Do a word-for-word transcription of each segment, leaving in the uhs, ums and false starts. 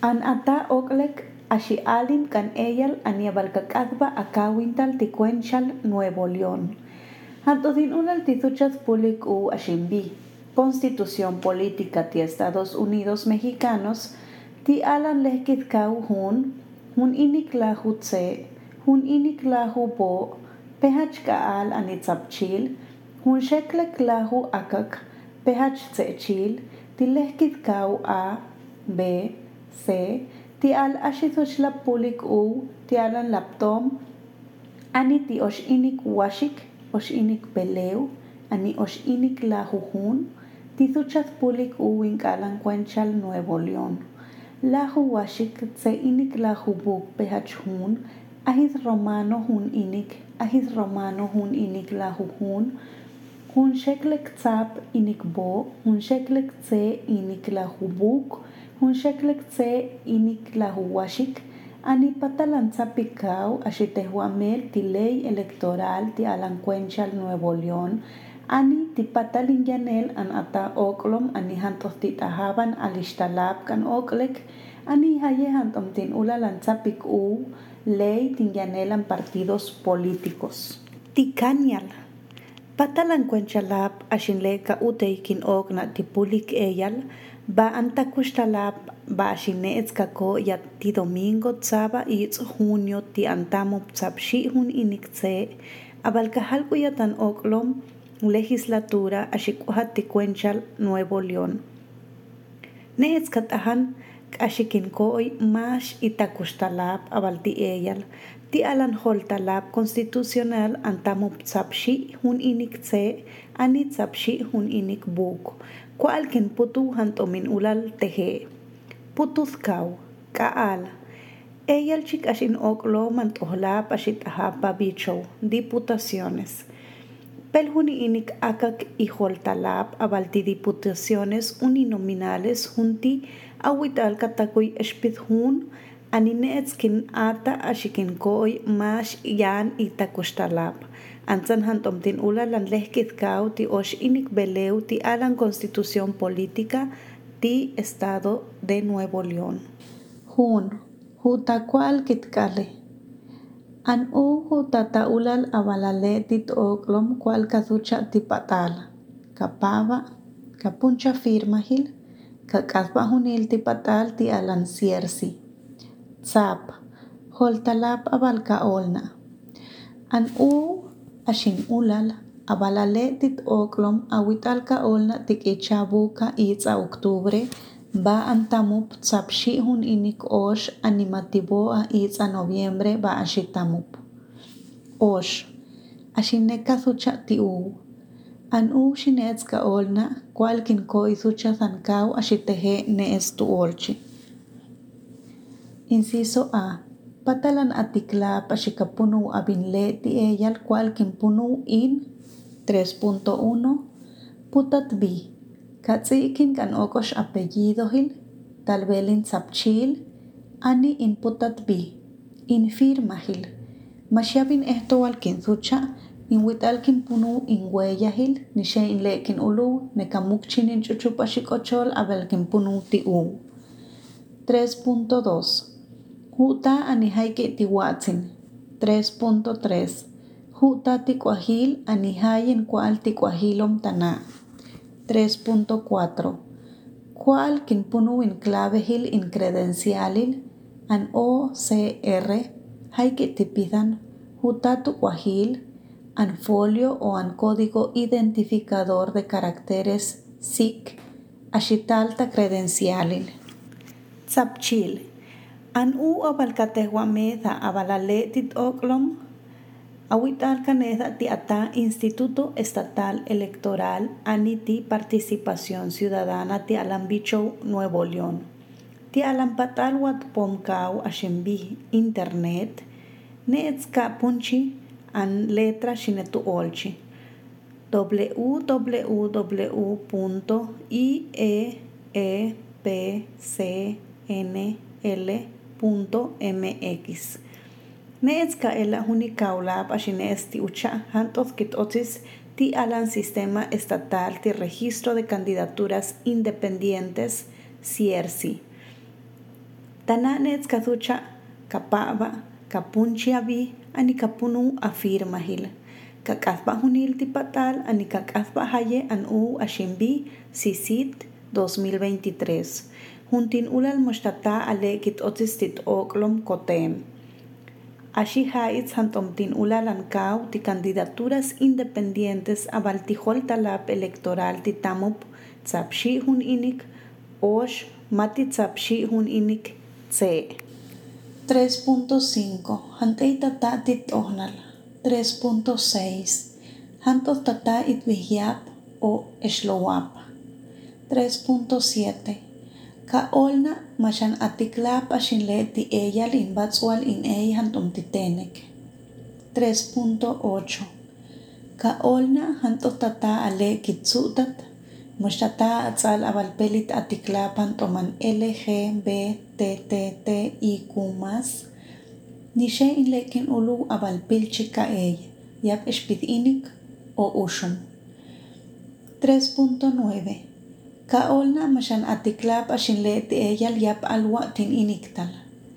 An ata oklek ashi alin kan eyal aniabalkakadba akawintal tikuenchal Nuevo León. Hantodin unal tituchas pulik u ashimbi. Constitución Política ti Estados Unidos Mexicanos ti alan lehkit kau hun, hun inik lahu tse, hun inik lahu bo, pehach kaal anitzapchil, hun sheklek lahu akak, pehach tsechil, ti lehkit kau a, b, c, ti al ashituchlap pulik u, ti alan laptom, ani ti osh inik washik, osh inik beleu, ani osh inik lahu hun, ti tuchat pulik u winkalan Cuenchal Nuevo León. Lahu washik tse inik lahu buk pehach hun, ahis romano hun inik, ahis romano hun inik lahu hun, hun sheklek tzap inik bo, hun sheklek tse inik lahu buk, hun sheklek tse inik lahu washik, ani patalan tzapikau ashitehuamel ti ley electoral ti alan Cuenchal Nuevo León, ani ti patalin yanel an ata oklom ani hantos ti tahaban alishtalab kan oklek, ani haye hantom tin ulalan tzapik u ley tin yanelan partidos políticos. Ti kanyal. Patalan Cuenchalab ashinleka uteikin okna ti pulik eyal, ba antakushtalab ba ashineetzkako ya ti domingo tzaba itz junio ti antamo tzapshi hun inikse, abalkahalku yatan oklom legislatura ashikuhat ti Cuenchal Nuevo León. Neetzkatahan ashikinkoy mash itakushtalab abal ti eyal, ti alan holtalab constitucional antamo tzapshi hun inikse, ani tzapshi hun inik buk, kualkin putu hantomin ulal tehe. Putuzkau, kaal, eyal chik ashin oklo mantohlab ashitahab babicho, diputaciones. Pelhuni inik akak y holtalab abalti diputaciones uninominales junti awital katakuy espidhun anineetzkin ata ashikinkoy mash yan itakushtalab. Antzan hantomtin ulalan lehkitkau ti osh inik beleu ti alan Constitución Política ti Estado de Nuevo León. Hun, hutakwal kitkale. An u hutata ulal abalale tit oklom kwal kazucha tipatal. Kapava, kapuncha firmahil, kakasba hunil tipatal ti alan siersi. Tzap, holtalab abalka olna. An u ashin ulal abalale tit oklom awitalka olna tik ichabuka itza octubre ba antamup tzapshi hun inik osh animatiboa itza noviembre ba ashitamup. Osh, ashineka sucha ti u. An u shineetzka olna kualkin koi sucha zankau ashitehe nees tu olchi. Inciso A. Patalan atiklap ashikapunu abinle ti eyal kualkin punu in tres punto uno. Putat B. Katsikin kan okosh apellidohil, talbelin tzapchil, ani in putat B. In firmahil. Mashabin esto alkin sucha, in witalkin punu in weyahil, ni shein lekin ulu, nekamukchin in chuchupashikochol abelkin punu ti u. tres punto dos. Huta anihaike tiwatzin. tres punto tres. Huta tikwahil anihayen kual tikwahilom tana. tres punto cuatro. Kual kin punu in clavehil in credencialil an O C R haike tipidan huta tukwahil an folio o an código identificador de caracteres S I C ashitalta credencialil. Tzapchil. An u abalkatehuameda abalale tit oklom awital kaneda ti ata Instituto Estatal Electoral aniti Participación Ciudadana ti Alambicho Nuevo León. Ti alampatal wat pomkau ashimbi internet neetzka punchi an letra shinetu olchi. w w w punto i e e p c n l punto m x. Neetzka ela hunikaulab ashines ti ucha hantos kitotis ti alan Sistema Estatal ti Registro de Candidaturas Independientes C I E R C I. Tananets kasucha kapaba, kapunchiabi, ani kapunu afirmahil. Kakasba hunil tipatal, ani kakasba haye an u ashimbi, sisit dos mil veintitrés. Juntin ulal moshtata alekit otistit oklom kotem. Ashi haitz hantomtin ulalan kau ti candidaturas independientes a baltijol talap electoral ti tamup tzapshi hun inik osh mati tzapshi hun inik tse. tres punto cinco Hantei tata tit ohnal. tres punto seis Hantos tata itvihyap o eshlowap. tres punto siete Ka olna mashan atiklap ashinle ti eyal in batswal in ey hantom titenek. tres punto ocho Ka olna hantos tata ale kitsutat moshtata atzal abalpelit atiklap hantoman L G B T T T I Q más nishe in lekin ulu abalpil chika ey yap espitinik o ushum. tres punto nueve Ka olna mashan atiklap ashinle ti eyal yap alwa tin iniktal.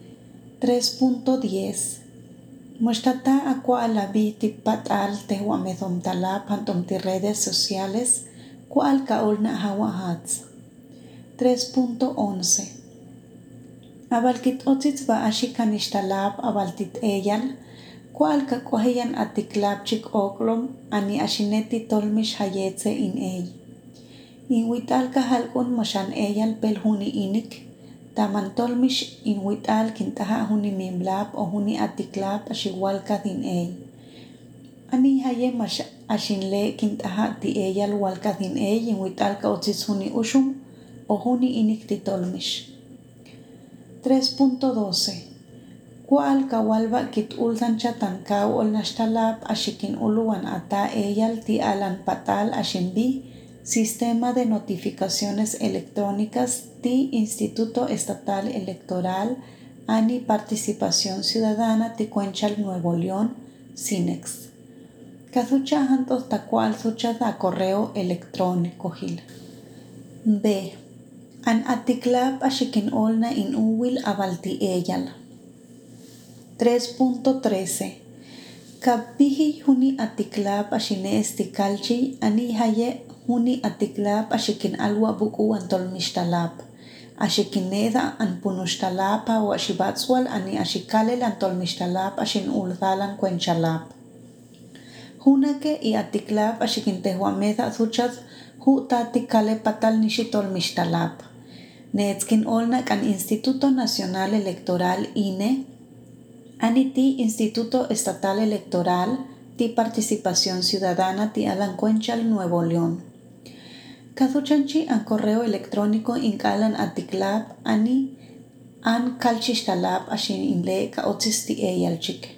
tres punto diez Moshtata akwa alabi ti patal tehwa medom talap hantom ti redes sociales kual ka olna hawa hats. tres punto once Abalkit otzitz ba ashikanishtalap abaltit eyal kual ka kwahiyan atiklap chik oklom ani ashineti tolmish hayetse in ey. In wital ka halkun mashan eyal pel huni inik, taman tolmish in wital kintaha huni mimlap o huni atiklap ashiwal ka din ey. Ani haye mash ashinle kintaha ti eyal wal ka din ey in wital ka otzis huni ushum o huni inik ti tolmish. tres punto doce Kual ka walba kit ultan chatan kau ol nashtalap ashikin uluan ata eyal ti alan patal ashimbi Sistema de Notificaciones Electrónicas ti Instituto Estatal Electoral Ani Participación Ciudadana ti Cuenchal Nuevo León, SINEX. Kasucha hantos tacual sucha da correo electrónico hil. B. An atiklap ashikin olna in uwil abalti eyal. tres punto trece Kapihi huni atiklap ashine estikalchi ani haye huni atiklap ashikin alwa buku antol mishtalap. Ashikineda an punushtalapa o ashibatswal ani ashikalel antol mishtalap ashin ulzalan kwenchalap. Hunake i atiklap ashikin tehuameda suchas hu tatikale patal nishitol mishtalap. Neetzkin olna kan Instituto Nacional Electoral I N E ani ti Instituto Estatal Electoral ti Participación Ciudadana ti Alan Cuenchal Nuevo León. Kazuchanchi an correo electrónico inkalan atiklap ani an kalchishtalap ashin inle ka otzis ti eyalchik.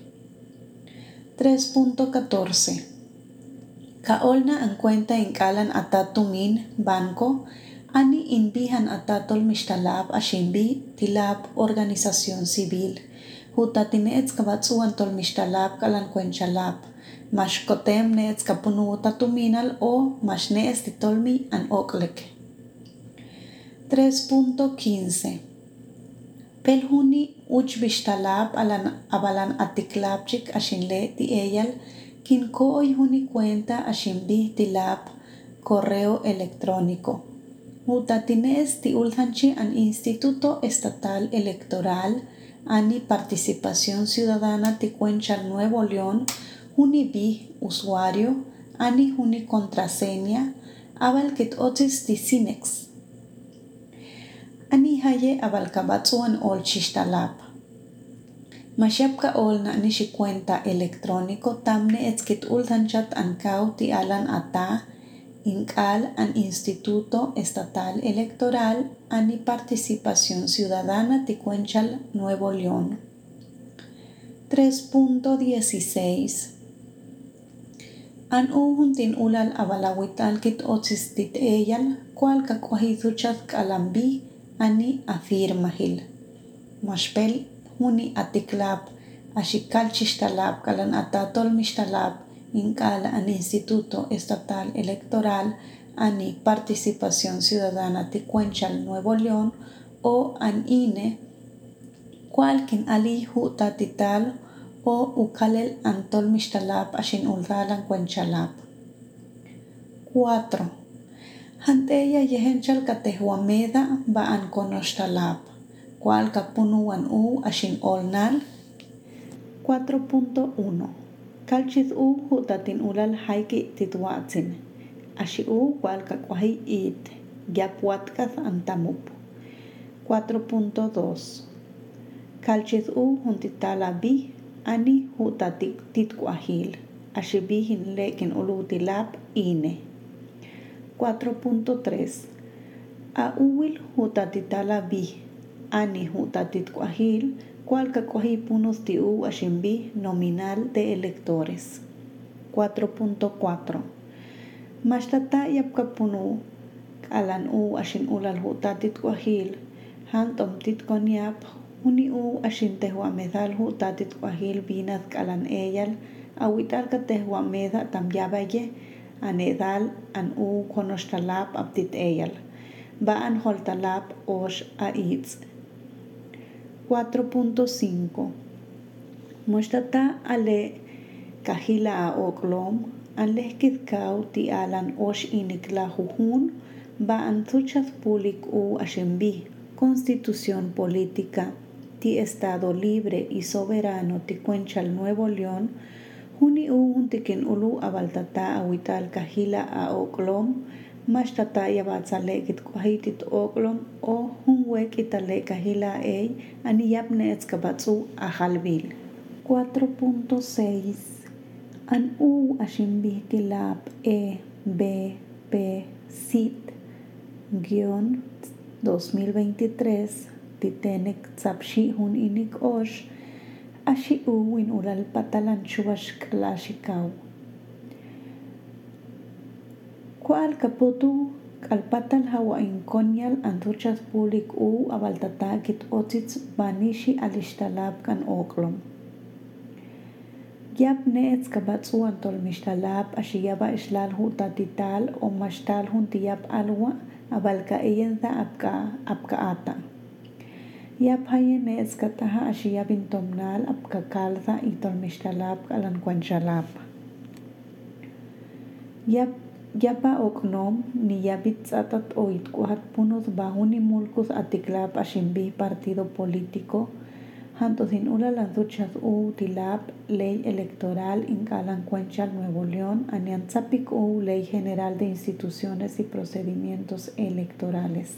tres punto catorce Ka olna an cuenta inkalan atatumin banco ani inbihan atatol mishtalap ashinbi tilap organización civil. Hutatineetz kabatsuan tol mishtalap kalan kwenchalap. Mash kotem neetz kapunu tatuminal o mash neetz titolmi an oklek. tres punto quince Pelhuni uch bishtalap alan abalan atiklapchik ashinle ti eyal kinkooy huni cuenta ashinbi tilap correo electrónico. Hutatineetz ti ulhanchi an Instituto Estatal Electoral Ani Participación Ciudadana ti Cuenchal Nuevo León huni bi usuario ani huni contraseña abal kit otis ti SINEX. Ani haye abal kabatsuan ol chishtalap. Mashyapka ol na ni shi cuenta electrónico tamne etskit ultanchat an kau ti alan ata inkal an Instituto Estatal Electoral Ani Participación Ciudadana ti Cuenchal Nuevo León. tres punto dieciséis An uhuntin ulal abalawital kit otzistit eyal kual kakwahizuchat kalambi ani afirmahil. Mashpel huni atiklap ashikal chishtalap kalan atatol mishtalap inkal an Instituto Estatal Electoral Ani Participación Ciudadana ti Cuenchal Nuevo León o an I N E Cualquien ali huta tital o ukalel antol mishtalab ashin uldalan cuenchalab. Cuatro. Hanteya yehenchal katehwameda baan konoshtalab. Cual kapunuan u ashin olnal. cuatro punto uno. Kalchis u hutatin ulal haiki titwatsin. Ashi u cual kakwahi it. Yapwatkas antamup. cuatro punto dos. Kalchis u huntitala bi ani hutatik titkwahil. Ashi bi hinlekin ulutilab ine. cuatro punto tres. A uwil hutatitala bi ani hutatitkwahil cual kakwahi punus tiu ashimbi nominal de electores. cuatro punto cuatro. Mashtata yapkapunu kalan u ashin ulal hutatitkwahil hantom titkonyap uni u ashin tehwamedal hutatitkwahil binas kalan eyal awital ka tehwameda tamyabaye anedal an u konoshtalab aptit eyal baan holtalab osh aitz. cuatro punto cinco. Moshtata ale kahila a oklom an lehkizkau ti alan osh inikla jujun baan suchas pulik u ashimbi constitución política ti estado libre y soberano ti cuenchal Nuevo León huni u huntikin ulu abaltata awital kahila a oklom mashtata yabatzalekit kwahitit oklom o hunwek itale kahila ey aniyapne etskabatsu ajalbil. cuatro punto seis. An u ashimbi kilab e b p sit guión dos mil veintitrés titenek tzapshi hun inik osh ashi u win ulal patalan chubash klashikaw. Kual kaputu kalpatal hawa inkonyal antuchas pulik u abaltatakit otzitz banishi alishtalab kan oklom. Yap neetz kabatsu antol mishtalab ashiyaba ishlal hutatital o mashtal huntiyap alwa abalka eyenza apka apka ata. Yap haye neetz kataha ashiyab intomnal apka kalza itol mishtalab kalan cuenchalab. Yap Yapa oknom ni yabit atat oit kuhat punos bahuni mulkus atiklab ashimbi partido político hantosin ula las duchas u tilab ley electoral in kalan cuenchal Nuevo León aniantzapik u ley general de instituciones y procedimientos electorales.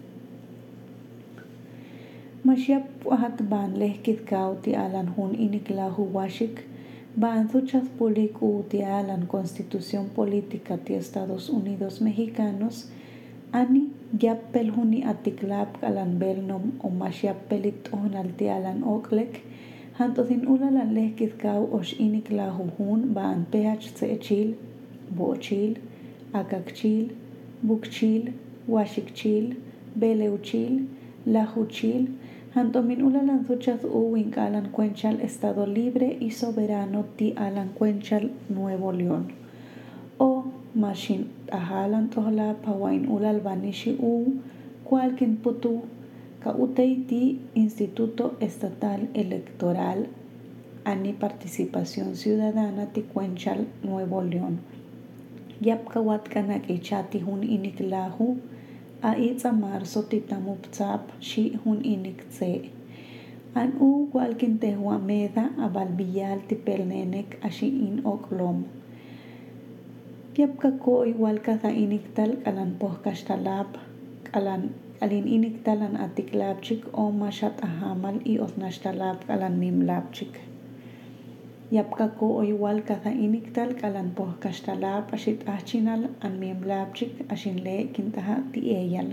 Mashiap wahat ban lehkit kauti alan hun iniklahu washik Baan suchas pulik u tialan Constitución Política ti Estados Unidos Mexicanos ani yappel huni atiklab kalan belnom o mashiappelit onal tialan oklek hantosin ulalan lehkizkau osh iniklahu hun baan phchil, bochil, akakchil, bukchil, washikchil, beleuchil, lajuchil Hantomin ulalan suchas u winkalan cuenchal Estado Libre y Soberano ti alan cuenchal Nuevo León. O mashin ahalan tohla pawain ulal banishi u cualquien putu ka utei ti Instituto Estatal Electoral ani Participación Ciudadana ti cuenchal Nuevo León. Yap kawatkanak ichati hun iniklahu a itza marzo titamuptzap shi hun inikze. An u cualquien tehuameda abalbiyal tipelnenek ashi in oklom. Yapka ko igual kaza iniktal kalan pohkashtalab kalan kalin iniktalan atiklabchik o mashat ahamal i osnashtalab kalan mimlabchik. Yapka ko igual kaza iniktal kalan pohkashtalab ashit achinal an mimlabchik ashin le kintaha ti eyal.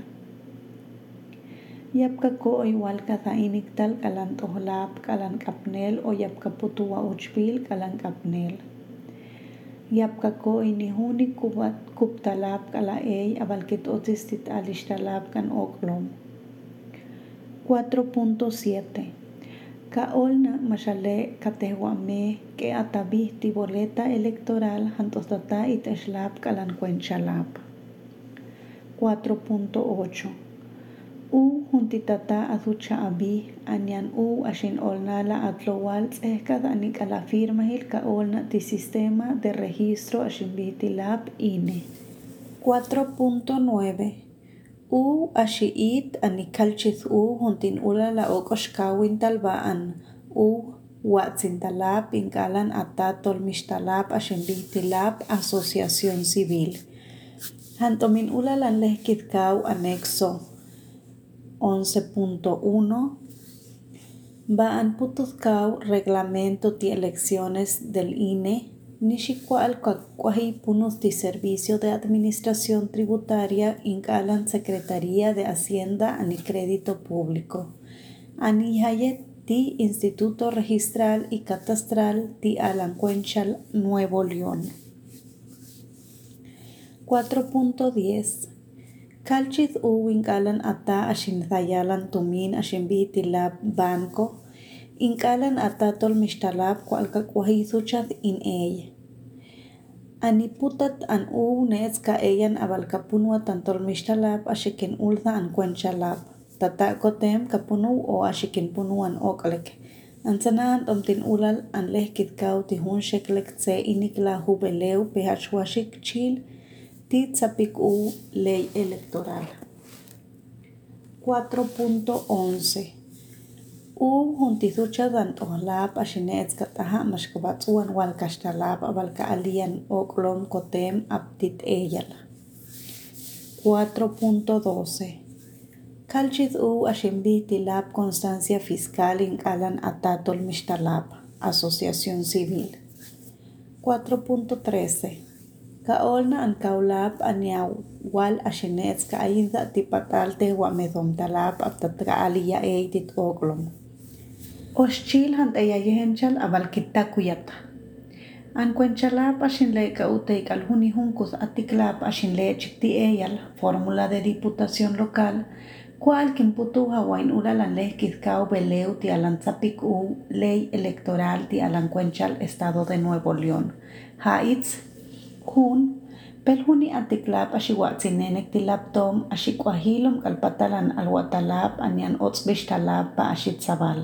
Yapka ko igual kaza iniktal kalan tohlab kalan kapnel o yapka putuwa uchpil kalan kapnel. Yapka ko inihuni kubat kuptalab kala ey abalkit otistit alishtalab kan oklom. cuatro punto siete. Kaolna mashale katehwame ke atabih ti boleta electoral hantostata iteshlab kalan cuenchalab. cuatro punto ocho. U juntitata azucha abi anyan u ashin olnala atlowal tzehkad anik a la firma hil ka olna ti sistema de registro ashin bitilab I N E. cuatro punto nueve U ashiit anikalchis u juntin ula la okoshkawin talbaan u watsin talab inkalan atatol mishtalab ashin bitilab asociación civil. Hantomin ula lan lehkitkaw anexo once punto uno ba'an putuzkaw reglamento ti elecciones del I N E nixikual kakwahi punus ti servicio de administración tributaria inkalan Secretaría de Hacienda ani Crédito Público ani hayet ti Instituto Registral y Catastral ti Alancuenchal Nuevo León. cuatro punto diez Kalchis u inkalan ata ashin thayalan tumin ashin bitilab banco inkalan ata tol mishtalab kualka kuahisuchas in ey. Ani putat an u neets ka eyan abal kapunwa tantol mishtalab ashikin ultha an kwenchalab. Tata kotem kapunu o ashikin punuan oklek. Ansanaan tomtin ulal an lehkitkaw ti hun sheklek tse inikla hubeleu pehachwashik chil ti tzapik u ley electoral. cuatro punto once U juntisucha dan tohlab ashineets kataha mashkabatsuan wal kashtalab abal ka alian oklom kotem aptit eyal. cuatro punto doce Kalchis u ashimbitilab constancia fiscal inkalan atatol mishtalab asociación civil. cuatro punto trece Kaolna an kaulab aniaw wal ashineets ka ayinza tipatalte wa medom talab aptatra aliya eitit oklom. Oshchil hantayayenchal abal kitakuyat. An kwenchalab ashin le ka uteik al hunihunkus atiklab ashin le chikti eyal fórmula de diputación local cual kimputu hawain ulalan lehkizkao beleu ti alantzapik u ley electoral ti alancuenchal Estado de Nuevo León. Haitz Hun pelhuni atiklab ashiwatzinenek tilabtom ashikwahilom kalpatalan alwatalab anyan otzbishtalab pa ashitzabal.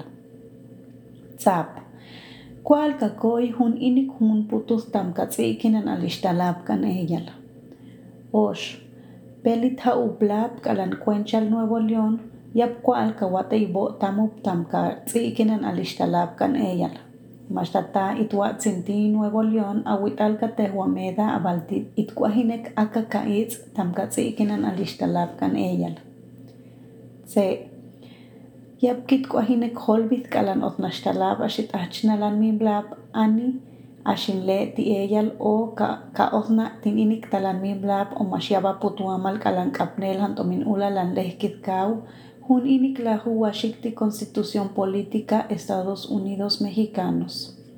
Tzap Kual kakoy hun inik hun putus tam katsikinan alishtalab kan eyal. Osh Pelit haublab kalan Cuenchal Nuevo León yap kual kawate ibo tamup tam katsikinan alishtalab kan eyal. Mashtata itwatzinti Nuevo León awital katehwameda abaltit itkuahinek akakaitz tam katsikinan alishtalab kan eyal. Se Yap kitkuahinek holbit kalan otnashtalab ashit achnalan miblab ani ashin le ti eyal o ka ka otna tin inik talan miblab o mashyaba putuamal kalan kapnel hantomin ulalan lehkitkaw hun inik la huwashikti Constitución Política Estados Unidos Mexicanos.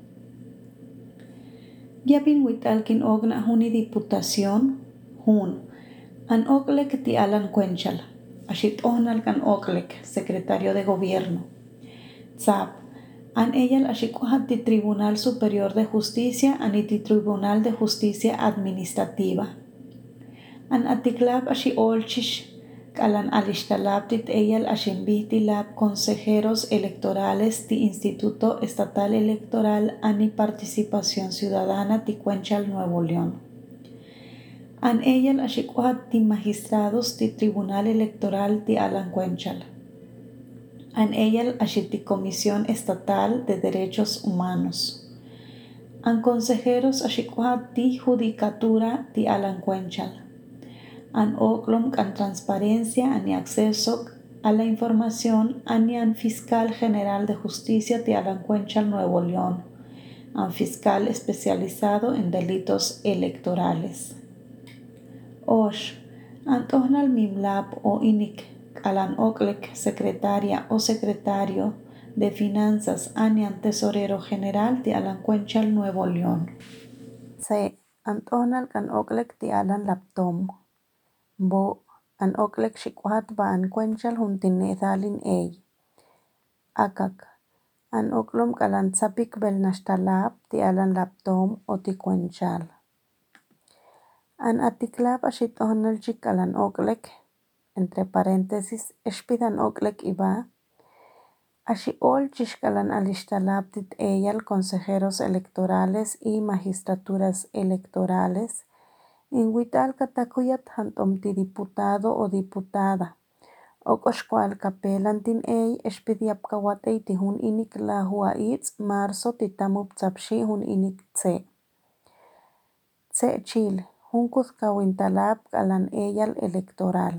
Yapin witalkin ogna huni diputación hun an oklek ti alan Cuenchal ashit ohnal kan oklek secretario de gobierno. Tzap an eyal ashikuhat ti Tribunal Superior de Justicia ani ti Tribunal de Justicia Administrativa. An atiklab ashi olchish kalan alishtalab tit eyal ashimbihtilab consejeros electorales ti Instituto Estatal Electoral ani Participación Ciudadana ti Cuenchal Nuevo León. An eyal ashikuhat ti magistrados ti Tribunal Electoral ti Alancuenchal. An eyal ashiti Comisión Estatal de Derechos Humanos. An consejeros ashikuhat ti Judicatura ti Alancuenchal. An oklom kan transparencia ani acceso a la información ani an Fiscal General de Justicia ti Alancuenchal Nuevo León. An fiscal especializado en delitos electorales. Osh Antohnal Mimlab o Inik Alan Oklek, secretaria o secretario de Finanzas Anian Tesorero General de Alancuenchal Nuevo León. Se Antohnal kan Oklek ti Alan Laptom. Bo an Oklek shikwahat ba an Cuenchal juntin nethalin ey. Akak an Oklom kalan tzapik belnashtalab ti Alan Laptom o ti Cuenchal. An atiklab ashit ohnal chik kalan Oklek entre paréntesis, expidan oklek iba, Axiol chixkalan alixtalaptit eyal consejeros electorales y magistraturas electorales, inwital katakuyat hantomti diputado o diputada, okoxkual kapelantin ey expidiapkawatey tihun inik lahuaitz marzo titamup tzapxi hun inik tse. Tse chile, junkuz kawintalap kalan eyal electoral.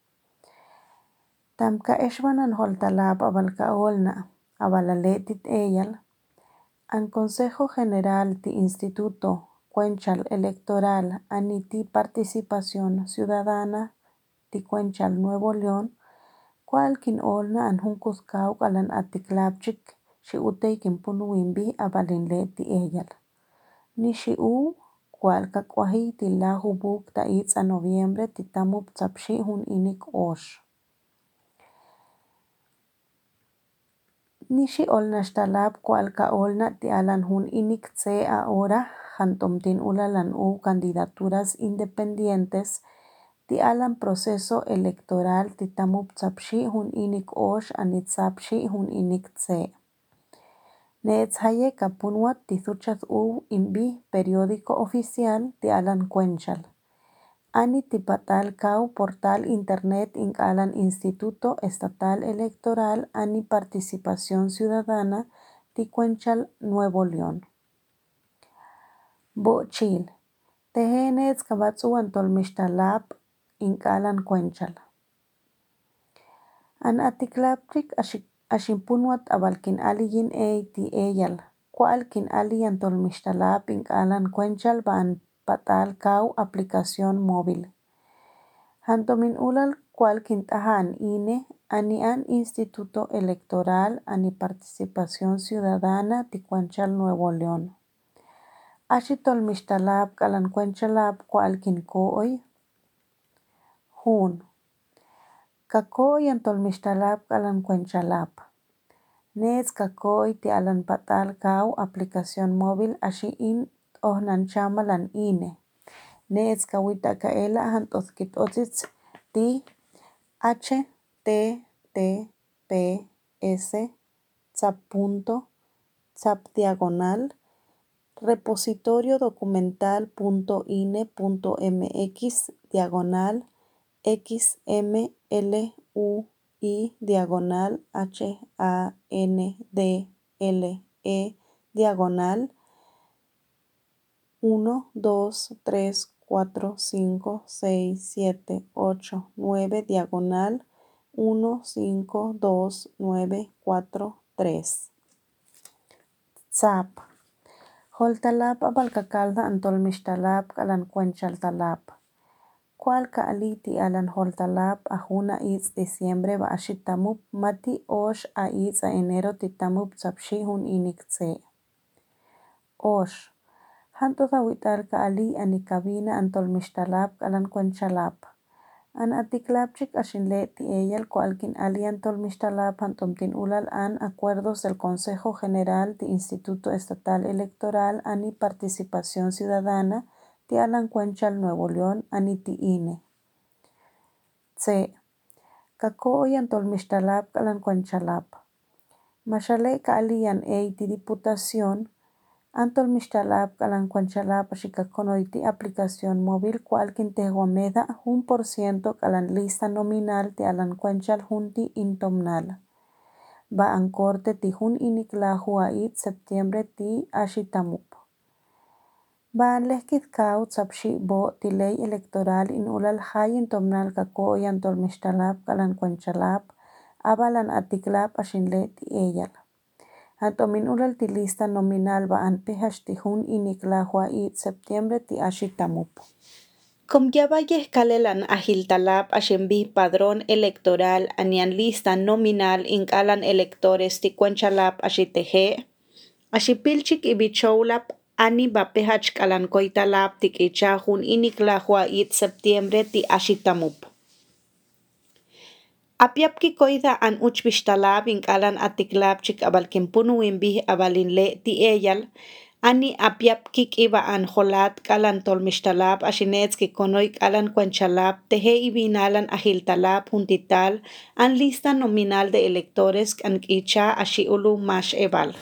Tamka exwanan holtalap abalkaolna, abalaletit eyal, an Consejo General ti Instituto Cuenchal Electoral ani ti Participación Ciudadana ti Cuenchal Nuevo León, kual kinolna an junkuzkaw kalan atiklapchik xiutey kinpunuwinbih abalinle ti eyal. Ni xiu kual kakwahi ti lahubuk ta itz a noviembre titamup tzapxi hun inik ox. Nixi olna xtalap kual kaolna ti alan hun inik tse ahora jantomtin ulalan u candidaturas independientes ti alan proceso electoral titamup tzapxi hun inik ox anitzapxi hun inik tse. Neetzhaye kapunwat tithuchas u inbih periódico oficial ti alan Cuenchal. Ani tipatal kaw portal internet inkalan Instituto Estatal Electoral ani Participación Ciudadana ti Cuenchal Nuevo León. Bochil, tehenetz kabatzu antolmixtalap inkalan Cuenchal. An atiklapchik axinpunwat abalkin aliyin ey ti eyal, kual kin ali antolmixtalap inkalan Cuenchal ba'an patal kaw aplicación móvil. Jantomin ulal kual kintaja an I N E ani an Instituto Electoral ani Participación Ciudadana ti Cuenchal Nuevo León. Axitolmixtalap kalan Cuenchalap kual kinko'oy. Jun. Kako'oy antolmixtalap kalan Cuenchalap. Neetz kako'oy ti alan patal kaw aplicación móvil axi in ojnanchama lan I N E. Neetz kawita kaela jant'otzkit'otzitz ti H T T P S tzap punto tzap diagonal repositorio documental punto I N E punto M X diagonal X M L U I diagonal H A N D L E diagonal uno, dos, tres, cuatro, cinco, seis, siete, ocho, nueve diagonal uno, cinco, dos, nueve, cuatro, tres. Tzap. Holtalap abalkakalda antolmixtalap kalan Cuenchaltalap. Kual kaali ti alan holtalap ajuna itz diciembre ba'axitamup mati ox a itz a enero titamup tzapxi jun inik tse. Ox. Jantos awital kaali ani cabina antolmixtalap kalan Cuenchalap. An atiklapchik axinle ti eyal kual kin ali antolmixtalap jantomtin ulal an acuerdos del Consejo General ti Instituto Estatal Electoral ani Participación Ciudadana ti alan Cuenchal Nuevo León ani ti I N E. Tse. Kako'oy antolmixtalap kalan Cuenchalap. Maxale kaali an ey ti Diputación antolmixtalap kalan Cuenchalap axikakonoy ti aplicación móvil kual kintehwameda jun por ciento kalan lista nominal ti alan Cuenchal jun ti intomnal. Ba'an corte ti jun inik lahua'itz septiembre ti axitamup. Ba'an lejkit kaw tzapxi bo ti ley electoral inulal jay intomnal kako'oy antolmixtalap kalan Cuenchalap abalan atiklap axinle ti eyal. Jantomin ulal ti lista nominal ba'an pijax ti jun inik lahua'itz septiembre ti axitamup. Komyabayej kalelan ajiltalap axinbih padrón electoral anian lista nominal inkalan electores ti Cuenchalap axiteje, axipilchik ibichowlap ani bapejach kalan koytalap ti k'icha jun inik lahua'itz septiembre ti axitamup. Apiapki koyda an uchbixtalap inkalan atiklapchik abalkinpunuwinbih abalinle ti eyal, Ani apiap kik iba an jolat kalan tolmixtalab axinetz kikonoy kalan cuenchalab teje ibinalan ajiltalab juntital an lista nominal de electores kan kicha axiulu max ebal.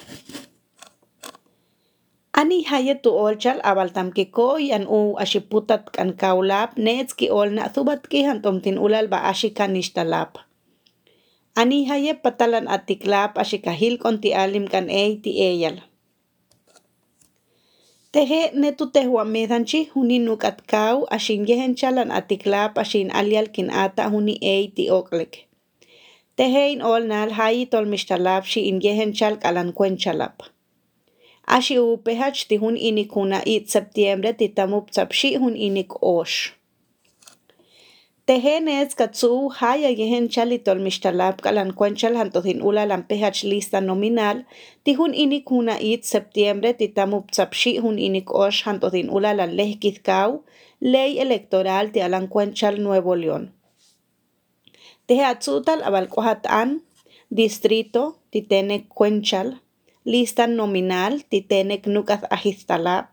Ani haye tu olchal abaltam kikoy an u axiputat kan kaulab netz ki olna thubat ki hantomtin ulal ba axikan nixtalab. Ani haye patalan atiklab axikahil konti alim kan ey ti eyal. Teje netu tehuamedanchi huni nukatkau axin yehenchalan atiklab axin alial kin ata huni ey ti oklek. Teje in ol nal hayi tolmixtalab xi in yehenchal kalan cuenchalab. Axi upehach ti hun inik huna it septiembre ti tamup tzapxi hun inik osh. Teje netz katsu haya yehenchal i tolmixtalab kalan cuenchal hantothin ula lampehach lista nominal ti hun inik huna it septiembre ti tamup tzapxi hun inik osh hantothin ula lan lehkithkau ley electoral ti alan cuenchal Nuevo León. Teje atzutal abalkuahat an distrito ti tenek cuenchal, lista nominal ti tenek nukath ajithtalab,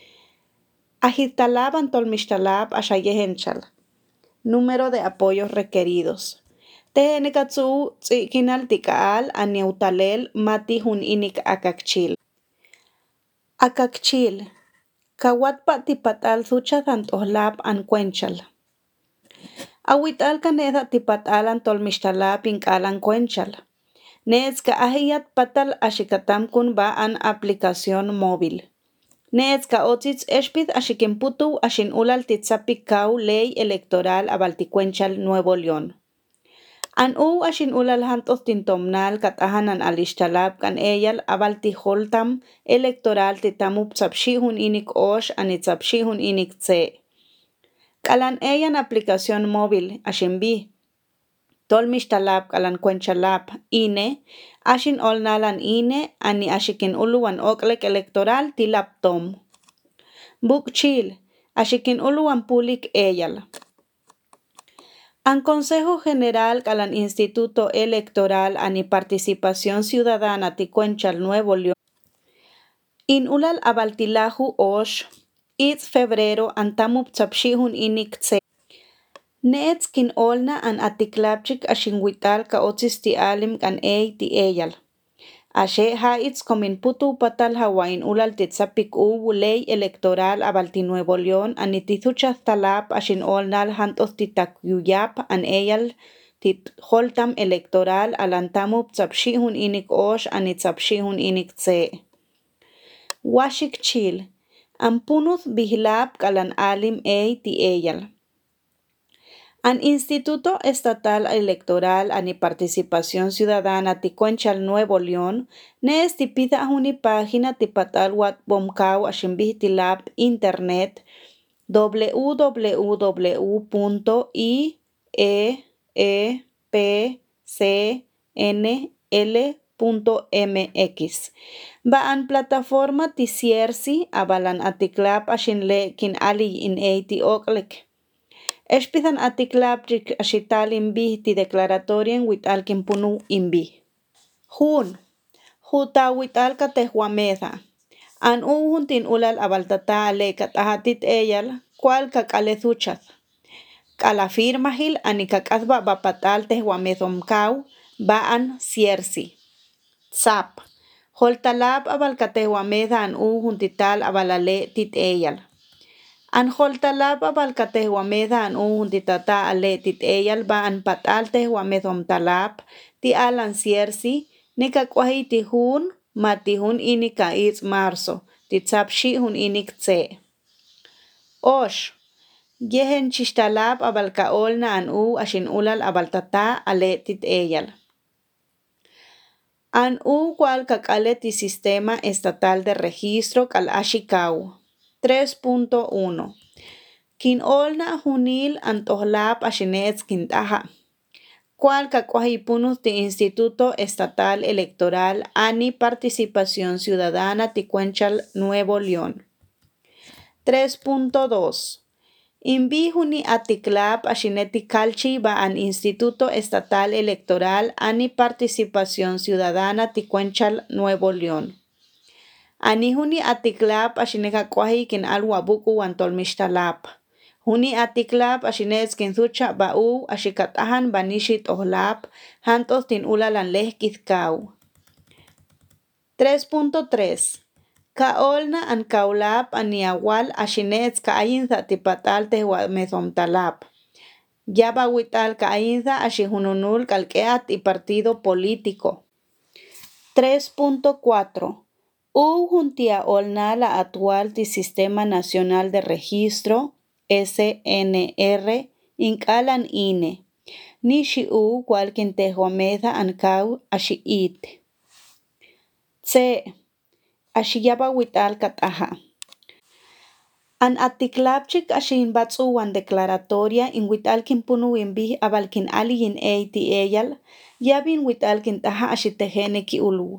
ajithtalab an tolmixtalab asha yehenchal. Número de apoyos requeridos. Teje nekatsu tz'ikinal tikaal aniutalel mati hun inik akakchil. Akakchil. Kawatpa tipatal thucha tantohlab an cuenchal. Awital kaneda tipatal an tolmixtalab inkalan cuenchal. Netz ka ahiyat patal ashikatam kun ba an aplicación móvil. Netz ka otzitz eshpith ashikin putu ashin ulal titzapikau ley electoral abalticuenchal Nuevo León. An u ashin ulal hantos tintomnal katahan an alixtalab kan eyal abaltiholtam electoral titamup tzapxi hun inik osh anitzapxi hun inik tse. Kalan eyan aplicación móvil ashin bi. Tolmixtalab kalan cuenchalab ine, ashin olnalan ine ani ashikin uluan oklek electoral ti laptom. Bukchil, ashikin uluan pulik eyal. An Consejo General kalan Instituto Electoral ani Participación Ciudadana ti Cuenchal Nuevo León. In ulal abaltilahu osh, itz febrero antamup tzapxi hun inik tse. Netz kin olna an atiklabchik ashin wital ka otzis ti alim kan ey ti eyal. Ashe haitz komin putu patal hawain ulal titzapik u ley electoral abalti Nuevo León anitithuchas talab ashin olnal hantos titakyuyap an eyal tit holtam electoral alantamup tzapxi hun inik osh anitzapxi hun inik tse. Washik chil. Ampunuth bihlab kalan alim ey ti eyal. An Instituto Estatal Electoral ani Participación Ciudadana ti Cuenchal Nuevo León nes tipida huni página tipatal wat bomkau ashimbih tilab internet w w w punto i e e p c n l punto m x. Baan plataforma ti siersi abalan atiklab ashinle kin ali in ey ti oklek. Eshpithan atiklab jik ashital imbih ti declaratorien wital kimpunu imbih. Jun. Juta wital katehwameza. An uhun tin ulal abaltata ale katahatit eyal cual kakalethuchas. Kala firmahil ani kakasba bapatal tehwamezomkau baan siersi. Zap. Holtalab abal katehwameza an uhun tital abalale tit eyal. An holtalab abal katehwameza an uhun titata ale tit eyal ba an patal tehwamezom talab ti alan siersi nikakwahi ti hun mati hun inik ka itz marzo titzapxi hun inik tse. Osh. Yehen chishtalab abal kaolna an u ashin ulal abal tata ale tit eyal. An u cual kakale ti sistema estatal de registro kal ashikau. tres punto uno. Kin olna hunil antohlab ashinetz kintaha. Cual kakwahipunus ti Instituto Estatal Electoral ani Participación Ciudadana ti Cuenchal Nuevo León. tres punto dos. Inbi huni atiklab ashineti kalchi ba an Instituto Estatal Electoral ani Participación Ciudadana ti Cuenchal Nuevo León. Ani huni atiklap ashinekakwahi kin alwabuku wantolmixtalap. Huni atiklap ashinetz kin thucha ba'u axikatajan banixit ohlap jantos tin ulalan lehkizkaw. tres punto tres. Kaolna an kaulap aniawal axinetz kaayinza tipatal tehwa mesomtalap. Yaba wital kaayinza axijununul kalkeat y partido político. tres punto cuatro. U juntia olna la actual ti Sistema Nacional de Registro, S N R, inkalan I N E. Nishi u cualquien tehuameza ankau ashiit. C. Ashiyaba wital kataha. An atiklapchik ashin batsu wan declaratoria in wital kin punu wimbi abal kin ali yin ei ti eyal, yabin wital kin taha ashitejene ki ulu.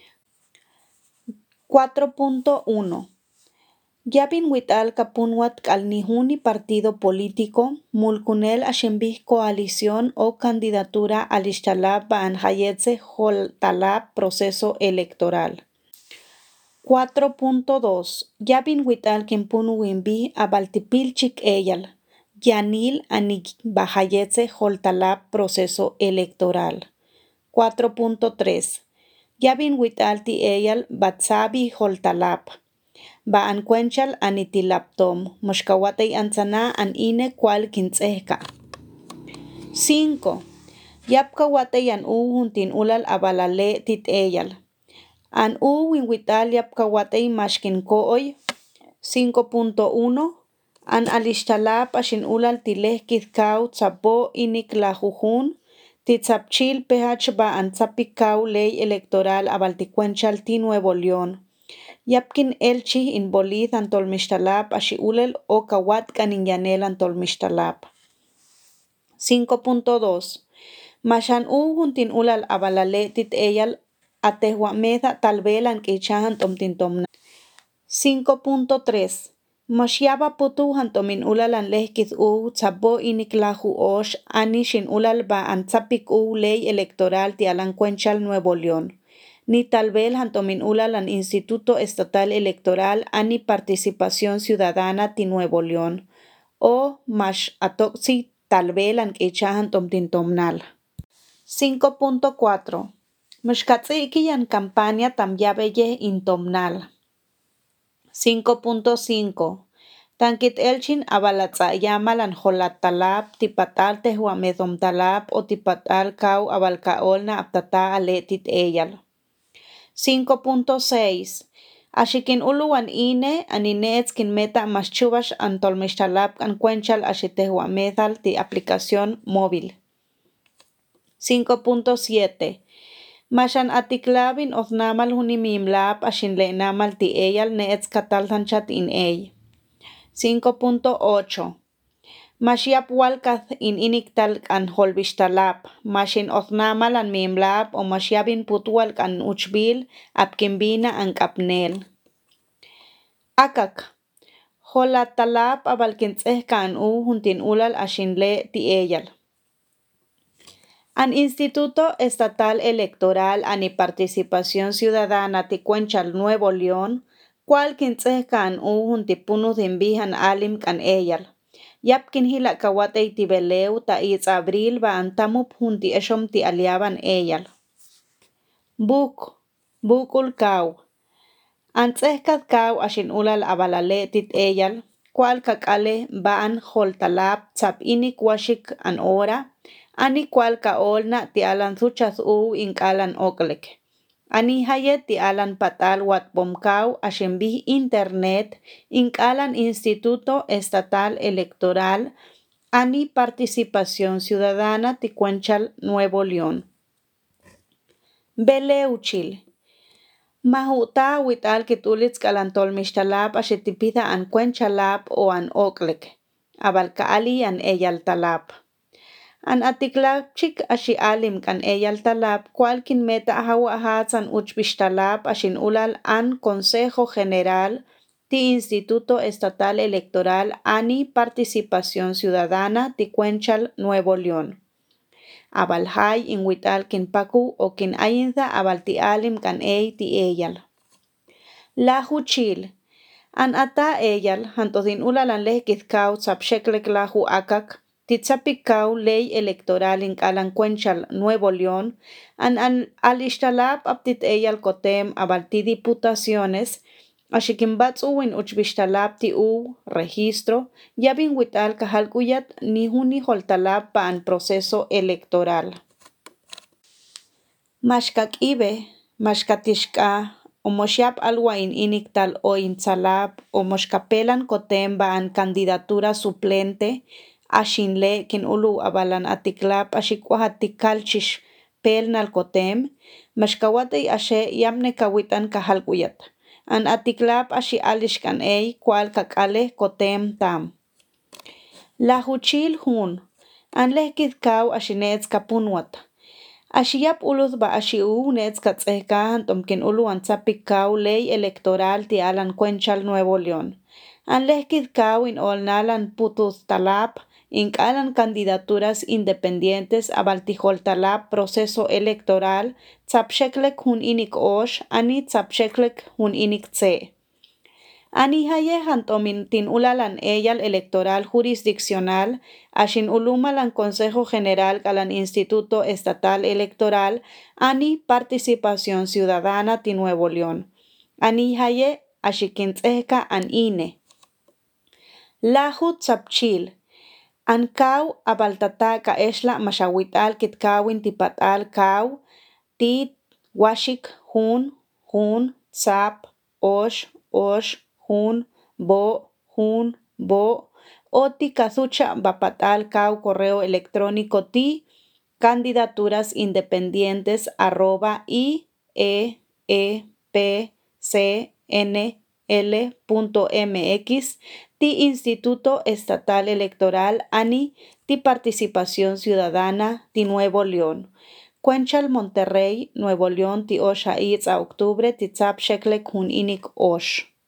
cuatro punto uno. Yabin wital kapunwat kalnihuni partido político, mulkunel ashimbih coalición o candidatura alishtalab baan hayetse hol talab proceso electoral. cuatro punto dos. Yabin wital kimpunu wimbi abaltipilchik eyal. Yanil anik bahayetse hol talab proceso electoral. cuatro punto tres. Yabin wital ti eyal batsabi hol talab. Baan kwenchal anitilaptom, moshkawatay ansana an ine kwal kintzehka. cinco. Yapkawatay an uhun tin ulal abalale tit eyal. An u winwital yapkawatay mashkin kooy. cinco punto uno. An alishtalap ashin ulal tileh kizkaw tsapo inik lahujun, titzapchil pehach ba an tsapikaw ley electoral abaltikwenchal ti Nuevo León. Yapkin elchi in bolid antolmishtalap ashi ulel o kawat kaninyanel antolmishtalap. cinco punto dos. Mashan u juntin ulal abalale tit eyal atehwameza talvelan kichahan tomtintomna. cinco punto tres. Mashyaba putu hantomin ulalan lehkis u tsapo iniklahu osh ani shin ulal ba an tsapik u ley electoral ti alan kwenchal Nuevo León. Ni talvel hantomin ulalan Instituto Estatal Electoral ani Participación Ciudadana ti Nuevo León. O mash atoksi talvelan kichahan tomtintomnal. cinco punto cuatro. Mashkatziki yan campaña tamyabeye intomnal. cinco punto cinco. Tankit elchin abalatza yamalan holatalap tipatal tehuamezom talap o tipatal kau abalkaolna aptata aletit eyal. cinco punto seis. Ashikin uluan ine aninetz kin meta maschubash antolmishtalap an kwenchal ashitehuamezal ti aplicación móvil. cinco punto siete. Mashan atiklabin ofnamal hunimimlap ashin leenamal ti eyal neetz kataltanchat in ey. cinco punto ocho. Mashiap walkath in iniktal an holbishtalap, mashin ofnamal an mimlap o mashiabin putwal an uchbil apkimbina an kapnel. Akak. Holatalap abalkintzehka an u juntin ulal ashin le ti eyal. An Instituto Estatal Electoral ani Participación Ciudadana ti Cuenchal Nuevo León, cual kintzehka an u juntipunu dimbihan alim kan eyal. Yap kinhila kawatay ti beleu ta is abril ba an tamup junti eshom ti aliaban eyal. Buk. Bukul kaw. An tzehkat kaw ashin ulal abalale tit eyal, cual kakale baan holtalap tzap inik washik an ora, ani cual kaolna ti alan thuchas u inkalan oklek. Ani hayet ti alan patal watbomkaw ashimbih internet inkalan Instituto Estatal Electoral ani Participación Ciudadana ti Cuenchal Nuevo León. Beleuchil. Mahuta wital kitulitz kalantol mishtalap ashitipida an Cuenchalap o an oklek. Abalkaali an eyal talap. An atiklapchik ashi alim kan eyal talap cualkin meta ahawahats an uchbishtalap ashin ulal an Consejo General ti Instituto Estatal Electoral ani Participación Ciudadana ti Cuenchal Nuevo León. Abalhay in wital kin paku o kin ayinza abal ti alim kan ey ti eyal. La huchil. An ata eyal, hantodin ulalan leh kizkau tzapxeklek lahu akak, titzapikau ley electoral in Alan Cuenchal, Nuevo León, an an alishtalab aptit eyal kotem abalti diputaciones, ashikimbatsuwin uchbishtalab ti u registro, yabin wital kahalkuyat ni huni holtalab pa an proceso electoral. Mashkak ibe, mashkatishka, o moshap alwain iniktal o intzalab, o moshkapelan kotemba an candidatura suplente, ashinle kin ulu abalan atiklab ashikwahatikkalchish pelnal kotem, mashkawatay ashe yamne kawitan kahalkuyat. An atiklab ashi alishkan ey kwal kakale kotem tam. La huchil hun, an lehkizkaw ashinetz kapunwat. Ashiyap uluz ba ashiu netz katzehkan tomkin ulu antzapikaw ley electoral ti Alan Cuenchal Nuevo León. An lehkizkaw in olnalan putus talab, in alan candidaturas independientes abaltijol talab proceso electoral, tzapxeklek hun inik osh, ani tzapxeklek hun inik tse. Ani haye hantomin tin ulalan eyal electoral jurisdiccional, ashin ulumalan Consejo General kalan Instituto Estatal Electoral, ani participación ciudadana ti Nuevo León. Ani haye ashikintzehka an ine. Lahu tzapchil. An kaw abaltata ka esla mashawital kitkawin tipatal kaw, tit, washik, hun, hun, tzap, osh, osh, hun, bo, hun, bo, o ti kazucha bapatal kaw correo electrónico ti, candidaturas independientes arroba i e e p c n l punto m x, ti Instituto Estatal Electoral ani, ti Participación Ciudadana ti Nuevo León. Cuenchal Monterrey, Nuevo León ti Osha Itza Octubre ti Tzapxeklek hun inik Osh.